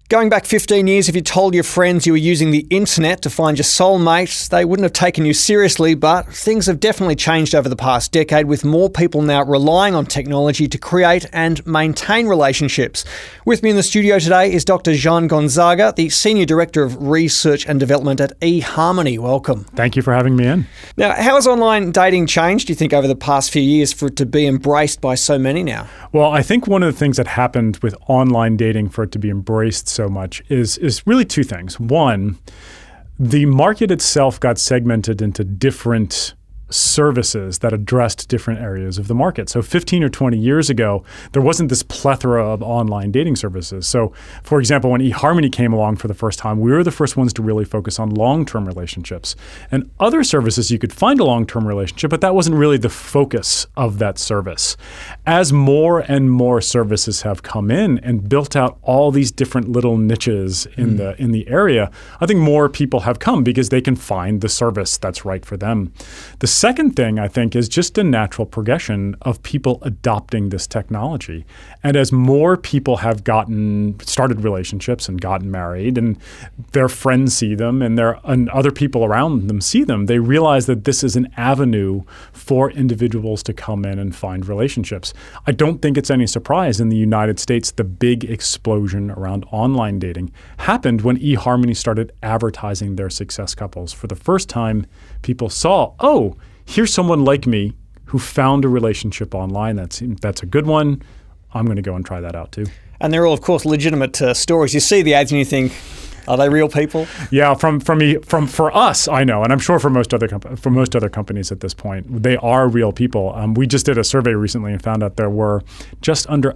Going back 15 years, if you told your friends you were using the internet to find your soulmate, they wouldn't have taken you seriously, but things have definitely changed over the past decade, with more people now relying on technology to create and maintain relationships. With me in the studio today is Dr. Jean Gonzaga, the Senior Director of Research and Development at eHarmony. Welcome. Thank you for having me in. Now, how has online dating changed, do you think, over the past few years for it to be embraced by so many now? Well, I think one of the things that happened with online dating for it to be embraced so much is really two things. One, the market itself got segmented into different services that addressed different areas of the market. So 15 or 20 years ago, there wasn't this plethora of online dating services. So, for example, when eHarmony came along for the first time, we were the first ones to really focus on long-term relationships. And other services, you could find a long-term relationship, but that wasn't really the focus of that service. As more and more services have come in and built out all these different little niches in the area, I think more people have come because they can find the service that's right for them. The second thing, I think, is just a natural progression of people adopting this technology. And as more people have started relationships and gotten married, and their friends see them and other people around them see them, they realize that this is an avenue for individuals to come in and find relationships. I don't think it's any surprise in the United States, the big explosion around online dating happened when eHarmony started advertising their success couples. For the first time, people saw, oh, here's someone like me who found a relationship online. That's a good one. I'm going to go and try that out too. And they're all, of course, legitimate stories. You see the ads and you think, are they real people? Yeah, for us, I know, and I'm sure for most other companies at this point, they are real people. We just did a survey recently and found out there were just under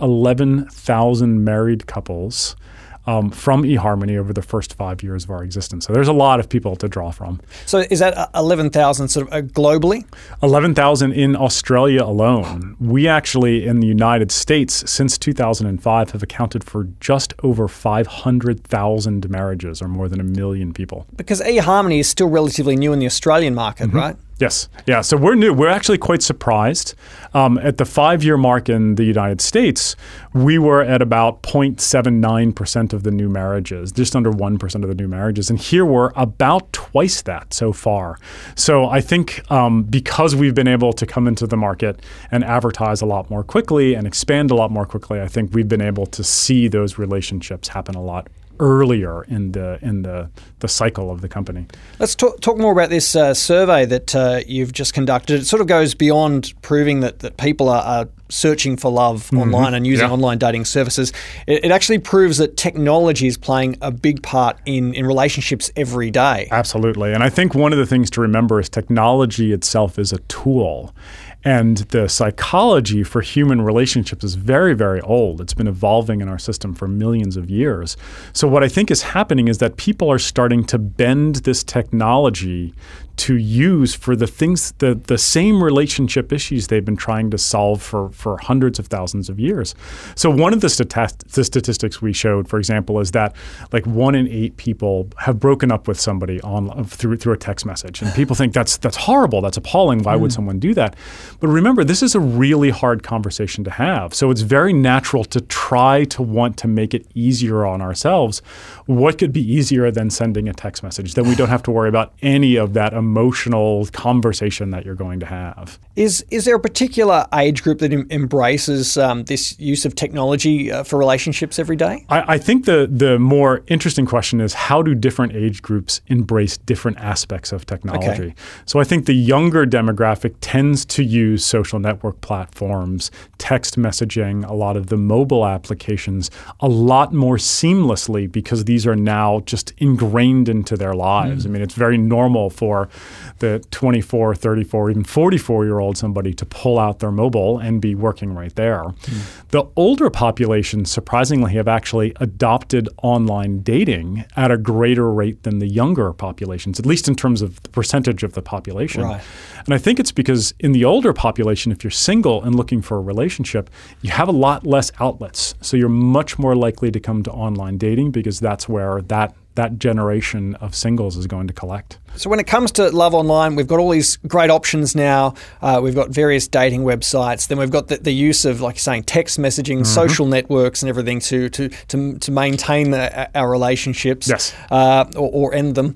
11,000 married couples from eHarmony over the first 5 years of our existence. So there's a lot of people to draw from. So is that 11,000 sort of globally? 11,000 in Australia alone. We actually, in the United States, since 2005, have accounted for just over 500,000 marriages, or more than 1 million people. Because eHarmony is still relatively new in the Australian market, right? Yes. Yeah. So we're new. We're actually quite surprised. At the 5-year mark in the United States, we were at about 0.79% of the new marriages, just under 1% of the new marriages. And here we're about twice that so far. So I think because we've been able to come into the market and advertise a lot more quickly and expand a lot more quickly, I think we've been able to see those relationships happen a lot earlier in the cycle of the company. Let's talk more about this survey that you've just conducted. It sort of goes beyond proving that people are searching for love online and using online dating services. It actually proves that technology is playing a big part in relationships every day. Absolutely. And I think one of the things to remember is technology itself is a tool. And the psychology for human relationships is very, very old. It's been evolving in our system for millions of years. So what I think is happening is that people are starting to bend this technology to use for the things, the same relationship issues they've been trying to solve for hundreds of thousands of years. So one of the statistics we showed, for example, is that like 1 in 8 people have broken up with somebody through a text message. And people think that's horrible, that's appalling, why would someone do that? But remember, this is a really hard conversation to have. So it's very natural to try to want to make it easier on ourselves. What could be easier than sending a text message? Then we don't have to worry about any of that emotional conversation that you're going to have. Is there a particular age group that embraces this use of technology for relationships every day? I think the more interesting question is, how do different age groups embrace different aspects of technology? Okay. So I think the younger demographic tends to use social network platforms, text messaging, a lot of the mobile applications a lot more seamlessly because these are now just ingrained into their lives. I mean, it's very normal for the 24, 34, even 44-year-old somebody to pull out their mobile and be working right there. The older population, surprisingly, have actually adopted online dating at a greater rate than the younger populations, at least in terms of the percentage of the population. Right. And I think it's because in the older population, if you're single and looking for a relationship, you have a lot less outlets. So you're much more likely to come to online dating because that's where that that generation of singles is going to collect. So when it comes to love online, we've got all these great options now. We've got various dating websites. Then we've got the use of, like you're saying, text messaging, social networks and everything to maintain our relationships. Yes. Or end them.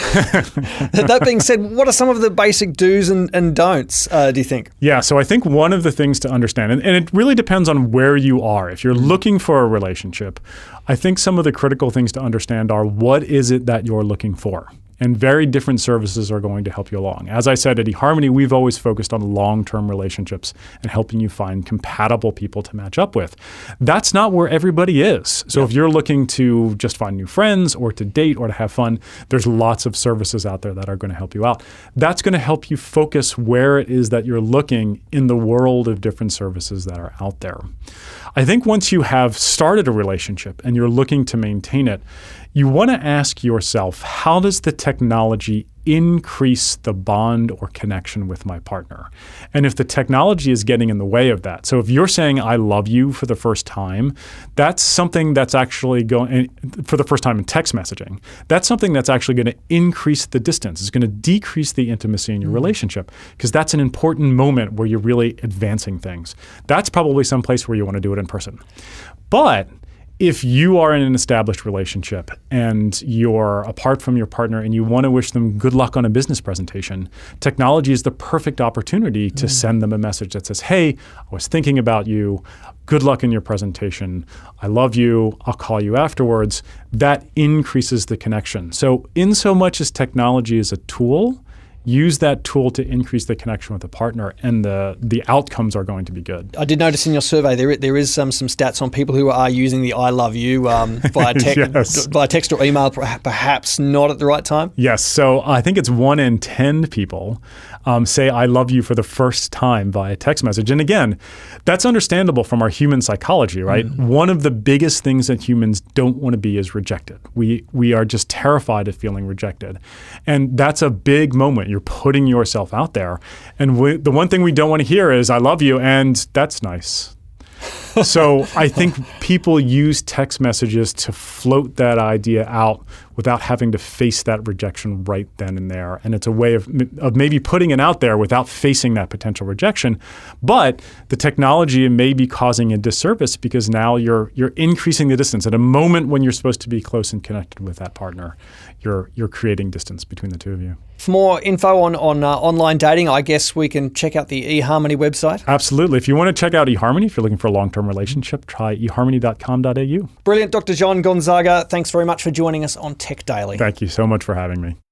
That being said, what are some of the basic do's and don'ts, do you think? Yeah, so I think one of the things to understand, and it really depends on where you are. If you're looking for a relationship, I think some of the critical things to understand are, what is it that you're looking for? And very different services are going to help you along. As I said, at eHarmony, we've always focused on long-term relationships and helping you find compatible people to match up with. That's not where everybody is. So if you're looking to just find new friends or to date or to have fun, there's lots of services out there that are going to help you out. That's going to help you focus where it is that you're looking in the world of different services that are out there. I think once you have started a relationship and you're looking to maintain it, you want to ask yourself, how does the technology increase the bond or connection with my partner? And if the technology is getting in the way of that, so if you're saying I love you for the first time, that's something that's actually going, for the first time in text messaging, that's something that's actually going to increase the distance. It's going to decrease the intimacy in your relationship, because that's an important moment where you're really advancing things. That's probably some place where you want to do it in person. But if you are in an established relationship and you're apart from your partner and you want to wish them good luck on a business presentation, technology is the perfect opportunity to send them a message that says, hey, I was thinking about you. Good luck in your presentation. I love you. I'll call you afterwards. That increases the connection. So in so much as technology is a tool, use that tool to increase the connection with the partner, and the outcomes are going to be good. I did notice in your survey there is some stats on people who are using the I love you via text or email, perhaps not at the right time. Yes. So I think it's 1 in 10 people say I love you for the first time via text message. And again, that's understandable from our human psychology, right? One of the biggest things that humans don't want to be is rejected. We are just terrified of feeling rejected. And that's a big moment. You're putting yourself out there. And the one thing we don't want to hear is I love you, and that's nice. So I think people use text messages to float that idea out without having to face that rejection right then and there. And it's a way of maybe putting it out there without facing that potential rejection. But the technology may be causing a disservice, because now you're increasing the distance. At a moment when you're supposed to be close and connected with that partner, you're creating distance between the two of you. For more info on online dating, I guess we can check out the eHarmony website. Absolutely. If you want to check out eHarmony, if you're looking for a long-term relationship, try eharmony.com.au. Brilliant. Dr. John Gonzaga, thanks very much for joining us on Tech Daily. Thank you so much for having me.